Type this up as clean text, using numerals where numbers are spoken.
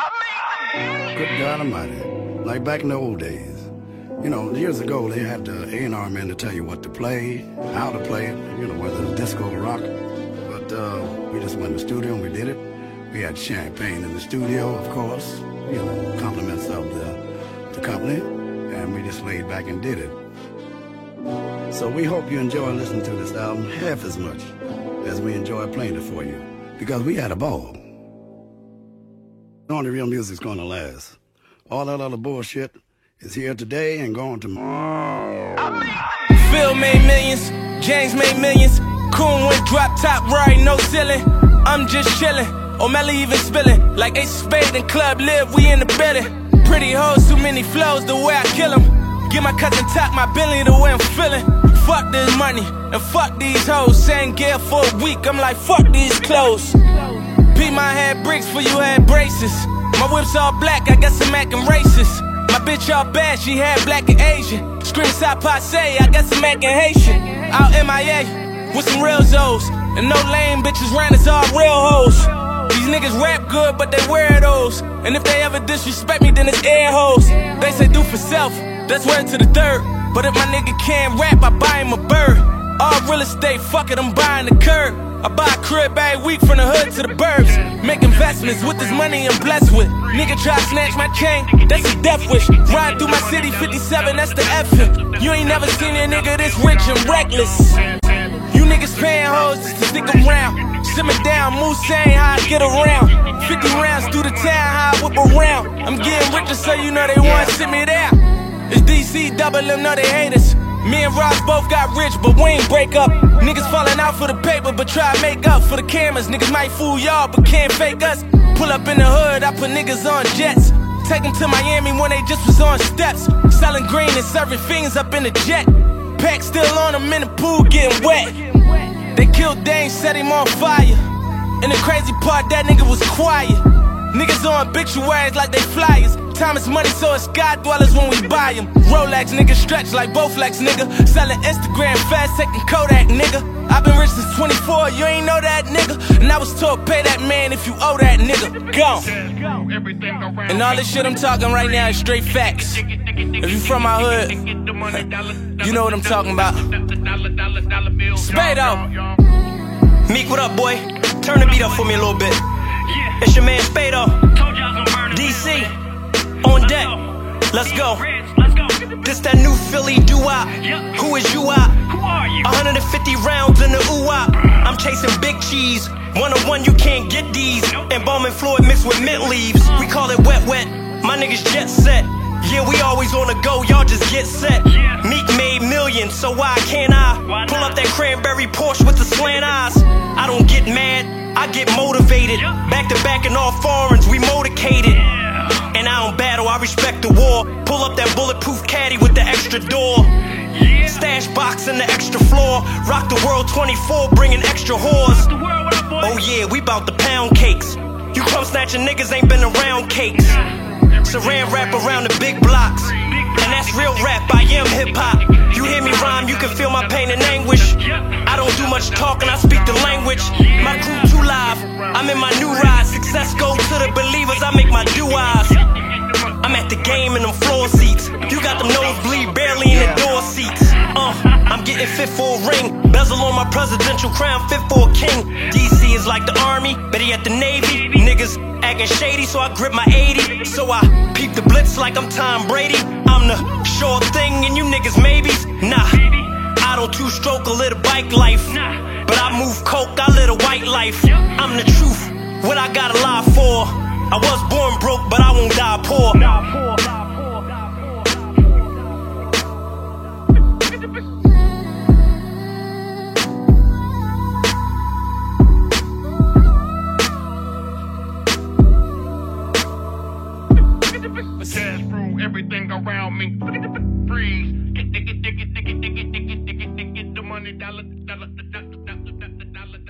Good God Almighty. Like back in the old days. You know, years ago, they had the A&R men to tell you what to play, how to play it, you know, whether it's disco or rock. But we just went in the studio and we did it. We had champagne in the studio, of course, you know, compliments of the company, and we just laid back and did it. So we hope you enjoy listening to this album half as much as we enjoy playing it for you, because we had a ball. Only real music's gonna last. All that other bullshit is here today and gone tomorrow. Phil made millions, James made millions. Coon went drop top, right, no ceiling. I'm just chillin', O'Malley even spillin'. Like Ace of Spade and Club Live, we in the building. Pretty hoes, too many flows, the way I kill 'em. Give my cousin Top my Billy the way I'm feeling. Fuck this money and fuck these hoes. Saying Gale for a week, I'm like fuck these clothes. P my had bricks for you had braces. My whip's all black, I guess I'm acting racist. My bitch all bad, she had black and Asian. Scream South Passe, I guess I'm acting Haitian. Out MIA with some real Zoes. And no lame bitches round, it's all real hoes. These niggas rap good, but they weirdos. And if they ever disrespect me, then it's air hoes. They say do for self, that's word to the third. But if my nigga can't rap, I buy him a bird. All real estate, fuck it, I'm buying the curb. I buy a crib every week from the hood to the burbs. Make investments with this money I'm blessed with. Nigga try to snatch my chain, that's a death wish. Ride through my city, 57, that's the F him. You ain't never seen a nigga this rich and reckless. You niggas paying hoes just to stick around. Simmer down, Moose saying how I get around. 50 rounds through the town, how I whip around. I'm getting richer so you know they wanna sit me down. It's DC, double them, know they hate us. Me and Ross both got rich, but we ain't break up. Niggas falling out for the paper, but try to make up for the cameras. Niggas might fool y'all, but can't fake us. Pull up in the hood, I put niggas on jets. Take them to Miami when they just was on steps. Selling green and serving fiends up in the jet. Pack still on them in the pool getting wet. They killed Dane, set him on fire. And the crazy part, that nigga was quiet. Niggas on obituaries like they flyers. Time is money, so it's sky dwellers when we buy them. Rolex, nigga, stretch like Bowflex, nigga. Selling Instagram fast, taking Kodak, nigga. I've been rich since 24, you ain't know that, nigga. And I was told, pay that man if you owe that nigga. Go. And all this shit I'm talking right now is straight facts. If you from my hood, you know what I'm talking about. Spado. Meek, what up, boy? Turn the beat up for me a little bit. It's your man Spado. DC, on deck. Let's go. This that new Philly doo-wop. Who is you out? 150 rounds in the ooh-wop. I'm chasing big cheese. 101, you can't get these. Embalming fluid mixed with mint leaves. We call it wet wet. My niggas jet set. Yeah, we always on the go, y'all just get set. Meek made millions, so why can't I? Pull up that cranberry Porsche with the slant eyes. I don't get mad, I get motivated. Back to back in all foreigns, we motivated. And I don't battle, I respect the war. Pull up that bulletproof caddy with the extra door. Stash box in the extra floor. Rock the world 24, bringing extra whores. Oh yeah, we bout the pound cakes. You crumb snatching niggas ain't been around cakes. Saran wrap around the big blocks. And that's real rap, I am hip-hop. You hear me rhyme, you can feel my pain and anguish. I don't do much talking, I speak the language. My crew too live, I'm in my new ride. Success goes to the believers, I make my do-eyes. I'm at the game in them floor seats. You got them nosebleed, barely in the door seats. I'm getting fit for a ring. Bezel on my presidential crown, fit for a king. DC is like the army, Betty at the Navy. Niggas acting shady, so I grip my 80. So I peep the blitz like I'm Tom Brady. I'm the sure thing and you niggas maybes. Nah, I don't two-stroke or live a bike life. But I move coke, I live a white life. I'm the truth, what I gotta lie for. I was born broke, but I won't die poor. Everything around me freeze. Get the money, dollar.